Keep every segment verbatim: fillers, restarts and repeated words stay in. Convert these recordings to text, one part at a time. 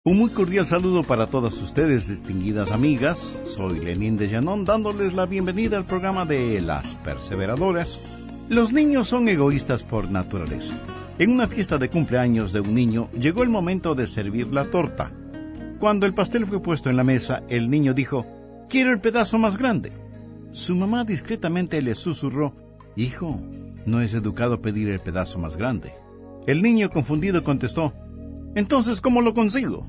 Un muy cordial saludo para todas ustedes, distinguidas amigas. Soy Lenín de Llanón, dándoles la bienvenida al programa de Las Perseveradoras. Los niños son egoístas por naturaleza. En una fiesta de cumpleaños de un niño, llegó el momento de servir la torta. Cuando el pastel fue puesto en la mesa, el niño dijo: «Quiero el pedazo más grande». Su mamá discretamente le susurró: «Hijo, no es educado pedir el pedazo más grande». El niño confundido contestó: «Entonces, ¿cómo lo consigo?».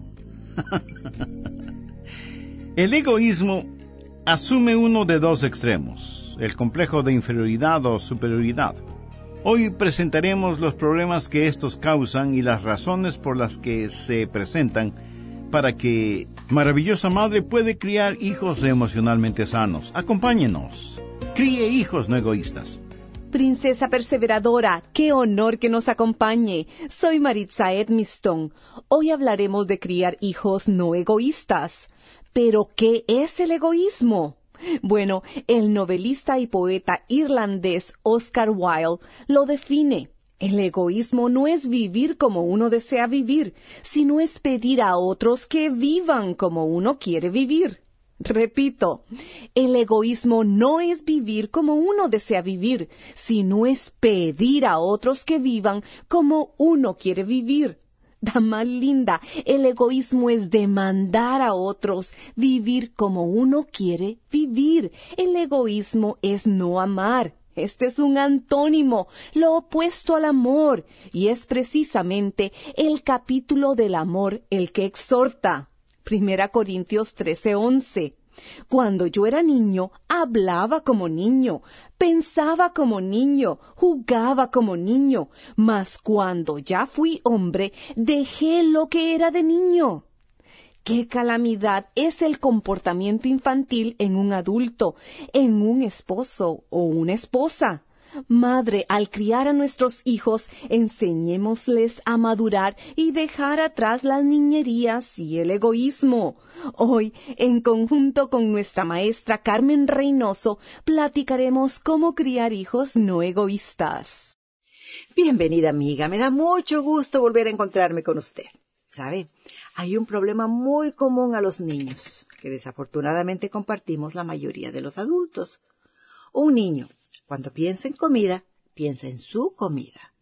El egoísmo asume uno de dos extremos, el complejo de inferioridad o superioridad. Hoy presentaremos los problemas que estos causan y las razones por las que se presentan para que maravillosa madre puede criar hijos emocionalmente sanos. Acompáñenos. Críe hijos no egoístas. Princesa perseveradora, qué honor que nos acompañe. Soy Maritza Edmiston. Hoy hablaremos de criar hijos no egoístas. ¿Pero qué es el egoísmo? Bueno, el novelista y poeta irlandés Oscar Wilde lo define. El egoísmo no es vivir como uno desea vivir, sino es pedir a otros que vivan como uno quiere vivir. Repito, el egoísmo no es vivir como uno desea vivir, sino es pedir a otros que vivan como uno quiere vivir. Dama linda, el egoísmo es demandar a otros vivir como uno quiere vivir. El egoísmo es no amar. Este es un antónimo, lo opuesto al amor, y es precisamente el capítulo del amor el que exhorta. Primera Corintios trece once. Cuando yo era niño, hablaba como niño, pensaba como niño, jugaba como niño, mas cuando ya fui hombre, dejé lo que era de niño. ¡Qué calamidad es el comportamiento infantil en un adulto, en un esposo o una esposa! Madre, al criar a nuestros hijos, enseñémosles a madurar y dejar atrás las niñerías y el egoísmo. Hoy, en conjunto con nuestra maestra Carmen Reynoso, platicaremos cómo criar hijos no egoístas. Bienvenida, amiga. Me da mucho gusto volver a encontrarme con usted. ¿Sabe? Hay un problema muy común a los niños, que desafortunadamente compartimos la mayoría de los adultos. Un niño, cuando piensa en comida, piensa en su comida,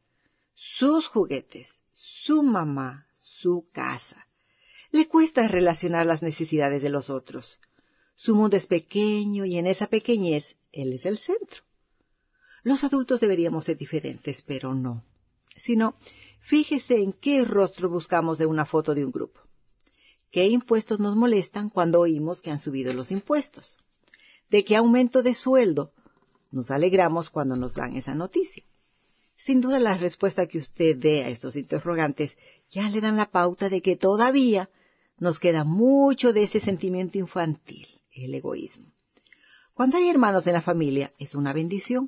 sus juguetes, su mamá, su casa. Le cuesta relacionar las necesidades de los otros. Su mundo es pequeño y en esa pequeñez él es el centro. Los adultos deberíamos ser diferentes, pero no. Sino, fíjese en qué rostro buscamos de una foto de un grupo. ¿Qué impuestos nos molestan cuando oímos que han subido los impuestos? ¿De qué aumento de sueldo nos alegramos cuando nos dan esa noticia? Sin duda la respuesta que usted dé a estos interrogantes ya le dan la pauta de que todavía nos queda mucho de ese sentimiento infantil, el egoísmo. Cuando hay hermanos en la familia, es una bendición.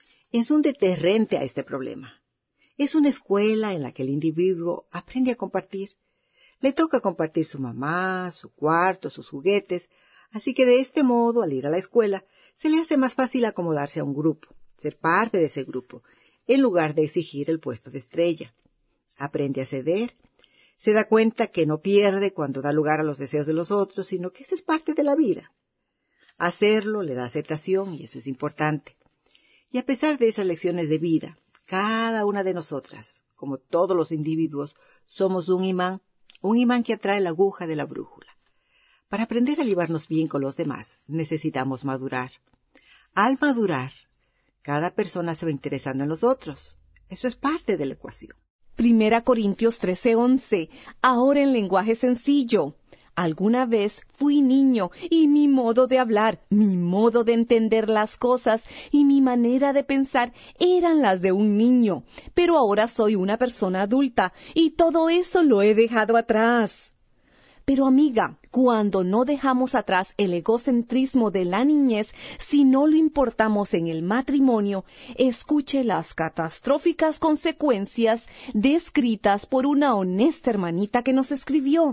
Es un deterrente a este problema. Es una escuela en la que el individuo aprende a compartir. Le toca compartir su mamá, su cuarto, sus juguetes, así que de este modo, al ir a la escuela, se le hace más fácil acomodarse a un grupo, ser parte de ese grupo, en lugar de exigir el puesto de estrella. Aprende a ceder, se da cuenta que no pierde cuando da lugar a los deseos de los otros, sino que esa es parte de la vida. Hacerlo le da aceptación y eso es importante. Y a pesar de esas lecciones de vida, cada una de nosotras, como todos los individuos, somos un imán, un imán que atrae la aguja de la brújula. Para aprender a llevarnos bien con los demás, necesitamos madurar. Al madurar, cada persona se va interesando en los otros. Eso es parte de la ecuación. Primera Corintios trece once. Ahora en lenguaje sencillo. Alguna vez fui niño y mi modo de hablar, mi modo de entender las cosas y mi manera de pensar eran las de un niño. Pero ahora soy una persona adulta y todo eso lo he dejado atrás. Pero amiga, cuando no dejamos atrás el egocentrismo de la niñez, si no lo importamos en el matrimonio, escuche las catastróficas consecuencias descritas por una honesta hermanita que nos escribió.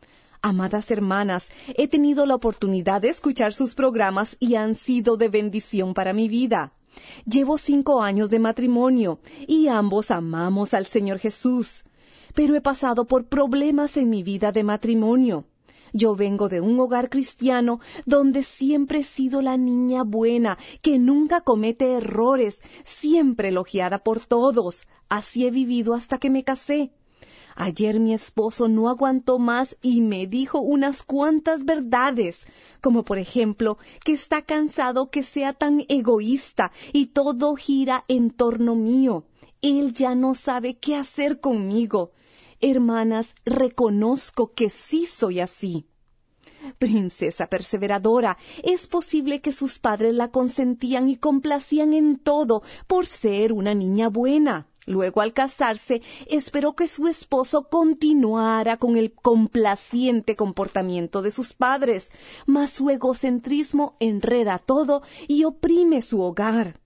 Amadas hermanas, he tenido la oportunidad de escuchar sus programas y han sido de bendición para mi vida. Llevo cinco años de matrimonio y ambos amamos al Señor Jesús. pero he pasado por problemas en mi vida de matrimonio. Yo vengo de un hogar cristiano donde siempre he sido la niña buena, que nunca comete errores, siempre elogiada por todos. Así he vivido hasta que me casé. Ayer mi esposo no aguantó más y me dijo unas cuantas verdades, como por ejemplo que está cansado que sea tan egoísta y todo gira en torno mío. Él ya no sabe qué hacer conmigo. Hermanas, reconozco que sí soy así. Princesa perseveradora, es posible que sus padres la consentían y complacían en todo por ser una niña buena. Luego, al casarse, esperó que su esposo continuara con el complaciente comportamiento de sus padres, mas su egocentrismo enreda todo y oprime su hogar.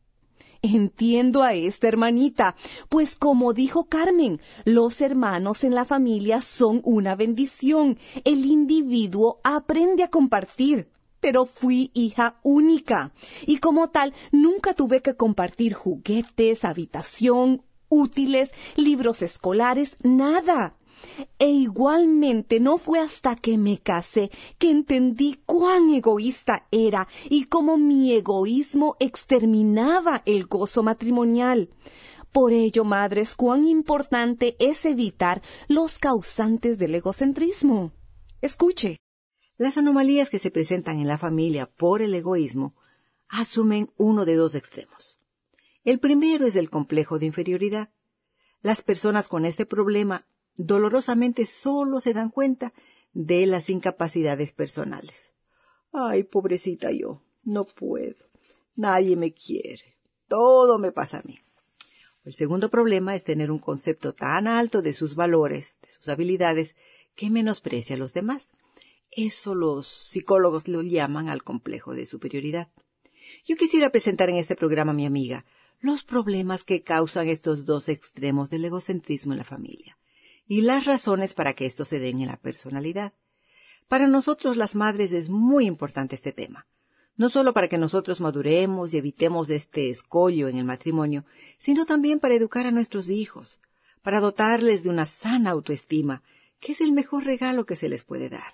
Entiendo a esta hermanita, pues como dijo Carmen, los hermanos en la familia son una bendición. El individuo aprende a compartir. Pero fui hija única y como tal nunca tuve que compartir juguetes, habitación, útiles, libros escolares, nada. E igualmente no fue hasta que me casé que entendí cuán egoísta era y cómo mi egoísmo exterminaba el gozo matrimonial. Por ello, madres, cuán importante es evitar los causantes del egocentrismo. Escuche. Las anomalías que se presentan en la familia por el egoísmo asumen uno de dos extremos. El primero es el complejo de inferioridad. Las personas con este problema dolorosamente solo se dan cuenta de las incapacidades personales. Ay, pobrecita yo, no puedo, nadie me quiere, todo me pasa a mí. El segundo problema es tener un concepto tan alto de sus valores, de sus habilidades, que menosprecia a los demás. Eso los psicólogos lo llaman al complejo de superioridad. Yo quisiera presentar en este programa a mi amiga los problemas que causan estos dos extremos del egocentrismo en la familia y las razones para que esto se den en la personalidad. Para nosotros las madres es muy importante este tema, no solo para que nosotros maduremos y evitemos este escollo en el matrimonio, sino también para educar a nuestros hijos, para dotarles de una sana autoestima, que es el mejor regalo que se les puede dar.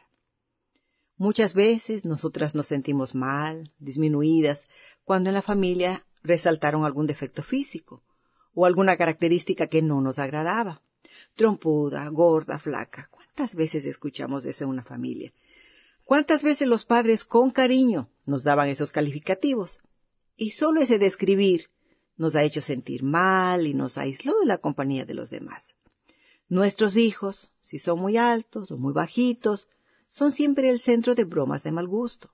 Muchas veces nosotras nos sentimos mal, disminuidas, cuando en la familia resaltaron algún defecto físico o alguna característica que no nos agradaba. Trompuda, gorda, flaca. ¿Cuántas veces escuchamos eso en una familia? ¿Cuántas veces los padres con cariño nos daban esos calificativos? Y solo ese describir nos ha hecho sentir mal y nos aisló de la compañía de los demás. Nuestros hijos, si son muy altos o muy bajitos, son siempre el centro de bromas de mal gusto.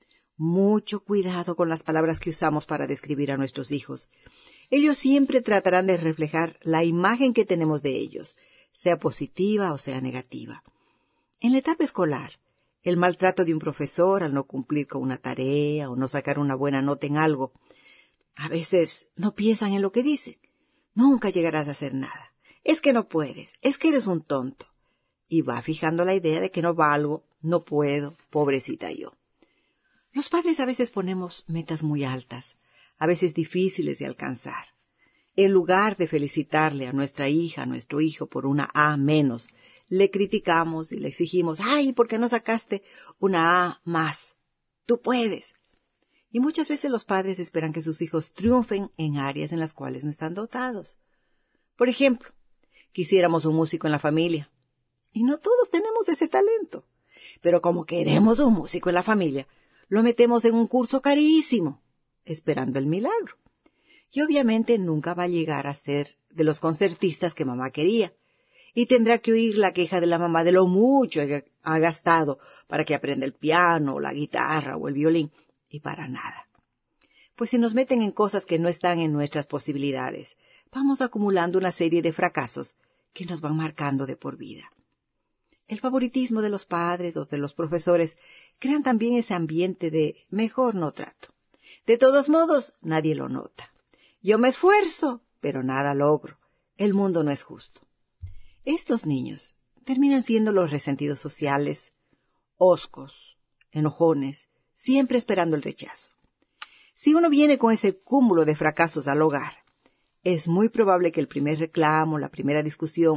Mucho cuidado con las palabras que usamos para describir a nuestros hijos. Ellos siempre tratarán de reflejar la imagen que tenemos de ellos, sea positiva o sea negativa. En la etapa escolar, el maltrato de un profesor al no cumplir con una tarea o no sacar una buena nota en algo, a veces no piensan en lo que dicen. Nunca llegarás a hacer nada. Es que no puedes, es que eres un tonto. Y va fijando la idea de que no valgo, no puedo, pobrecita yo. Los padres a veces ponemos metas muy altas, a veces difíciles de alcanzar. En lugar de felicitarle a nuestra hija, a nuestro hijo por una A menos, le criticamos y le exigimos, ¡ay, por qué no sacaste una A más! ¡Tú puedes! Y muchas veces los padres esperan que sus hijos triunfen en áreas en las cuales no están dotados. Por ejemplo, quisiéramos un músico en la familia, y no todos tenemos ese talento. Pero como queremos un músico en la familia, lo metemos en un curso carísimo, esperando el milagro. Y obviamente nunca va a llegar a ser de los concertistas que mamá quería. Y tendrá que oír la queja de la mamá de lo mucho que ha gastado para que aprenda el piano, o la guitarra o el violín. Y para nada. Pues si nos meten en cosas que no están en nuestras posibilidades, vamos acumulando una serie de fracasos que nos van marcando de por vida. El favoritismo de los padres o de los profesores crean también ese ambiente de mejor no trato. De todos modos, nadie lo nota. Yo me esfuerzo, pero nada logro. El mundo no es justo. Estos niños terminan siendo los resentidos sociales, hoscos, enojones, siempre esperando el rechazo. Si uno viene con ese cúmulo de fracasos al hogar, es muy probable que el primer reclamo, la primera discusión,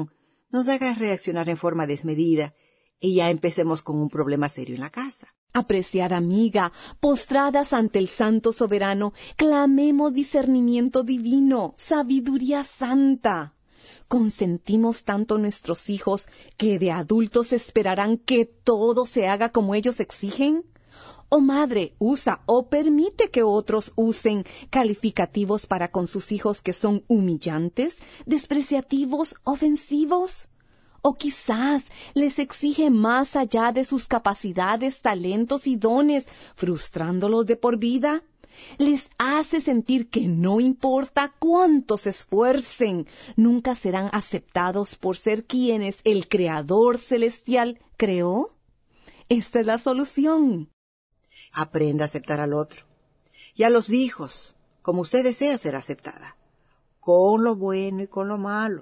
nos haga reaccionar en forma desmedida y ya empecemos con un problema serio en la casa. Apreciada amiga, postradas ante el Santo Soberano, clamemos discernimiento divino, sabiduría santa. Consentimos tanto nuestros hijos que de adultos esperarán que todo se haga como ellos exigen. O madre, usa o permite que otros usen calificativos para con sus hijos que son humillantes, despreciativos, ofensivos. O quizás les exige más allá de sus capacidades, talentos y dones, frustrándolos de por vida. Les hace sentir que no importa cuánto se esfuercen, nunca serán aceptados por ser quienes el Creador Celestial creó. Esta es la solución. Aprenda a aceptar al otro y a los hijos, como usted desea ser aceptada, con lo bueno y con lo malo.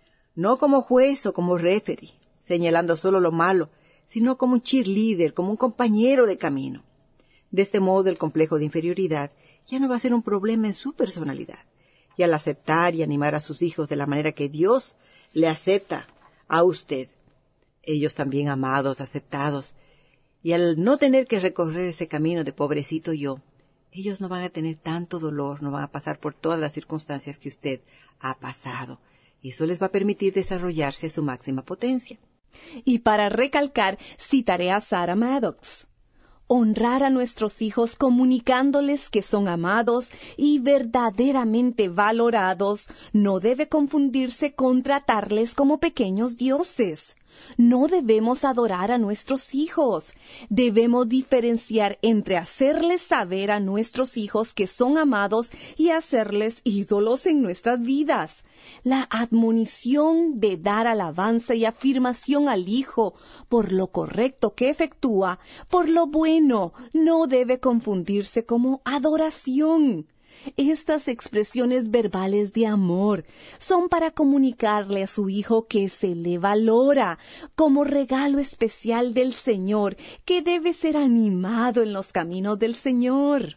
No como juez o como referee, señalando solo lo malo, sino como un cheerleader, como un compañero de camino. De este modo, el complejo de inferioridad ya no va a ser un problema en su personalidad. Y al aceptar y animar a sus hijos de la manera que Dios le acepta a usted, ellos también amados, aceptados, y al no tener que recorrer ese camino de pobrecito yo, ellos no van a tener tanto dolor, no van a pasar por todas las circunstancias que usted ha pasado. Eso les va a permitir desarrollarse a su máxima potencia. Y para recalcar, citaré a Sarah Maddox. Honrar a nuestros hijos comunicándoles que son amados y verdaderamente valorados no debe confundirse con tratarles como pequeños dioses. No debemos adorar a nuestros hijos. Debemos diferenciar entre hacerles saber a nuestros hijos que son amados y hacerles ídolos en nuestras vidas. La admonición de dar alabanza y afirmación al hijo por lo correcto que efectúa, por lo bueno, no debe confundirse como adoración. Estas expresiones verbales de amor son para comunicarle a su hijo que se le valora como regalo especial del Señor, que debe ser animado en los caminos del Señor.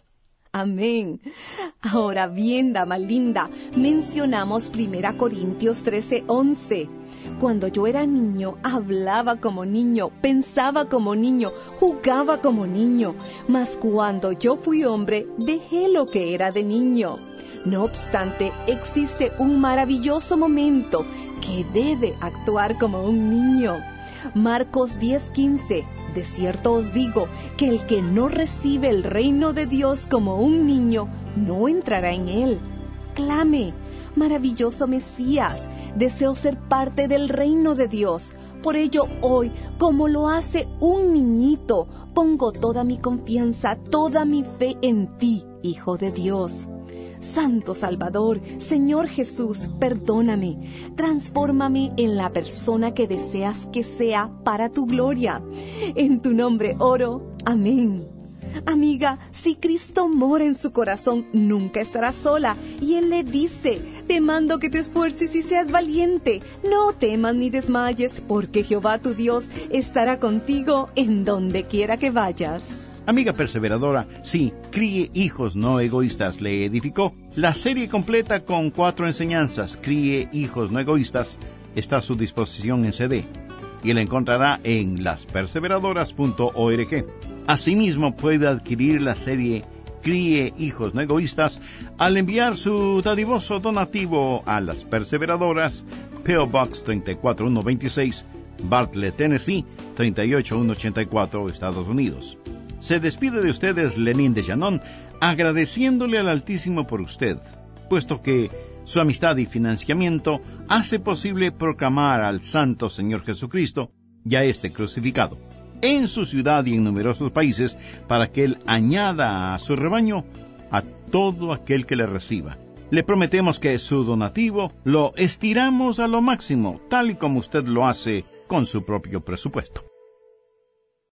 Amén. Ahora bien, dama linda, mencionamos primera Corintios trece once. Cuando yo era niño, hablaba como niño, pensaba como niño, jugaba como niño. Mas cuando yo fui hombre, dejé lo que era de niño. No obstante, existe un maravilloso momento que debe actuar como un niño. Marcos diez quince. De cierto os digo que el que no recibe el reino de Dios como un niño, no entrará en él. Clame, maravilloso Mesías, deseo ser parte del reino de Dios. Por ello hoy, como lo hace un niñito, pongo toda mi confianza, toda mi fe en ti, Hijo de Dios. Santo Salvador, Señor Jesús, perdóname, transfórmame en la persona que deseas que sea para tu gloria. En tu nombre oro. Amén. Amiga, si Cristo mora en su corazón, nunca estará sola. Y Él le dice, te mando que te esfuerces y seas valiente. No temas ni desmayes, porque Jehová tu Dios estará contigo en donde quiera que vayas. Amiga perseveradora, sí, Críe Hijos No Egoístas le edificó. La serie completa con cuatro enseñanzas, Críe Hijos No Egoístas, está a su disposición en C D y la encontrará en las perseveradoras punto org. Asimismo, puede adquirir la serie Críe Hijos No Egoístas al enviar su dadivoso donativo a Las Perseveradoras, P O Box treinta y cuatro mil ciento veintiséis, Bartlett, Tennessee, treinta y ocho mil ciento ochenta y cuatro, Estados Unidos. Se despide de ustedes Lenín de Llanón, agradeciéndole al Altísimo por usted, puesto que su amistad y financiamiento hace posible proclamar al Santo Señor Jesucristo, ya este crucificado, en su ciudad y en numerosos países, para que Él añada a su rebaño a todo aquel que le reciba. Le prometemos que su donativo lo estiramos a lo máximo, tal y como usted lo hace con su propio presupuesto.